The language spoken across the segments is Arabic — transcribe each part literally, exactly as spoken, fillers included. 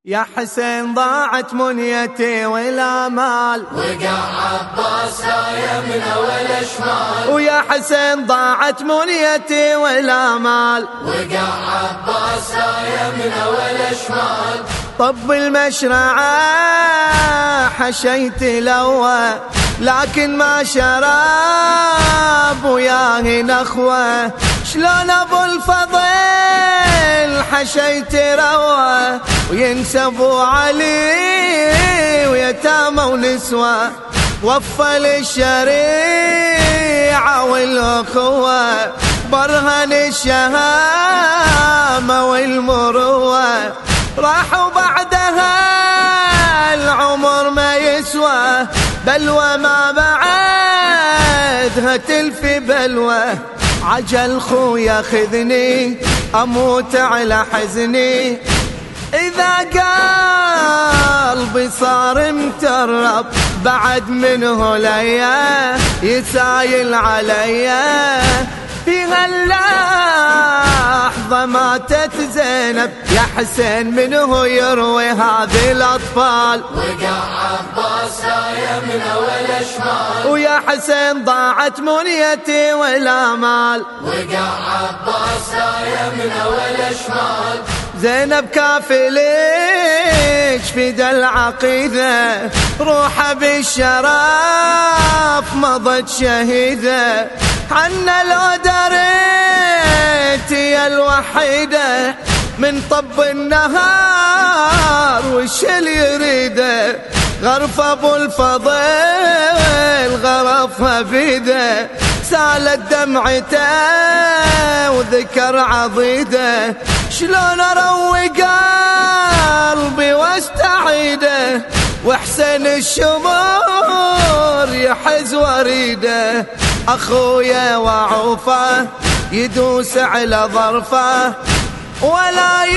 يا حسين ضاعت منيتي ولا مال، وقع عباس يمنا ولا شمال. ويا حسين ضاعت منيتي ولا مال، وقع عباس يمنا ولا شمال. طب المشرعة حشيت لوى، لكن ما شراب وياه نخوة. شلون ابو الفضل حشيت روى، وينسبوا علي ويتامى ونسوة. وفل الشريعة والأخوة، برهن الشهامة والمروة. راحوا بعدها العمر ما يسوى، بلوى ما بعدها تلفي بلوى. عجل خويا خذني أموت على حزني، إذا قلبي صار مترب بعد منه ليا يسايل عليا. في هاللحظة ماتت زينب، يا حسين منه يروي هذه الأطفال. وقع عباس يمنا ولا شمال، ويا حسين ضاعت منيتي ولا مال. وقع عباس يمنا ولا شمال. زينب كافلك فدا العقيدة، روحها بالشرف مضت شهيدة. عنا لو دريت يا الوحيدة، من طب النهار وش اللي يريده. غرف ابو الفضل غرفها بيده، سالت دمعته وذكر عضيده. شلون اروي قلبي واستعيده، وحسن الشمور يحز وريده. اخويا وعوفه يدوس على ظرفه، ولا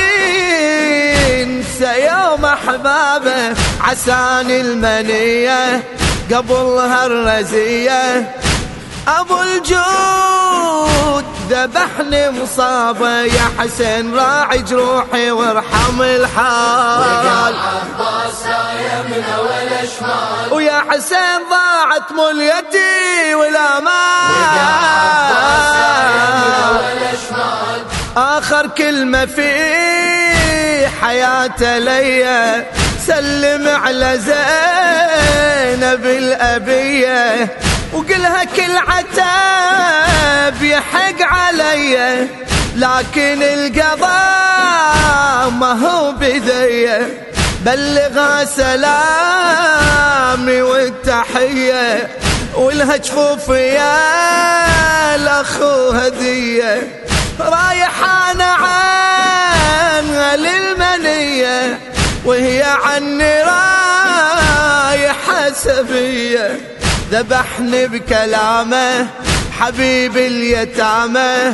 ينسى يوم احبابه. عساني المنيه قبلها الرزيه، ابو الجود ذبحني مصابه. يا حسين راعي جروحي وارحم الحال. وقع عباس يمنا ولا شمال، ويا حسين ضاعت منيتي ولا مال. وقع عباس يمنا ولا شمال. آخر كلمة في حياته ليا، سلم على زينب الأبية، وقلها كل عتاب يحق علي. لكن القضاء ما هو بذيه، بلغها سلامي والتحية. ولها جفوف يا الأخو هدية، رايح أنا عنها للمنية، وهي عني رايحة سبية. ذبحني بكلامه حبيب اليتامى،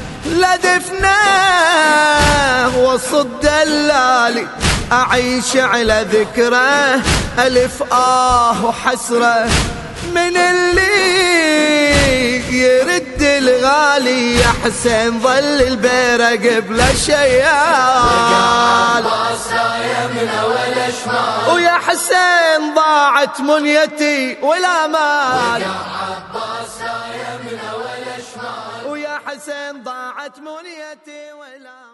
لدفناه وسط دلالي. أعيش على ذكره ألف آه وحسرة، من اللي يرد الغالي. يا حسين ظل البيرة قبل الشيال، يمنا ولا شمال. ويا حسين ضاعت منيتي ولا مال. عباس يمنا ولا شمال. ويا حسين ضاعت منيتي ولا مال.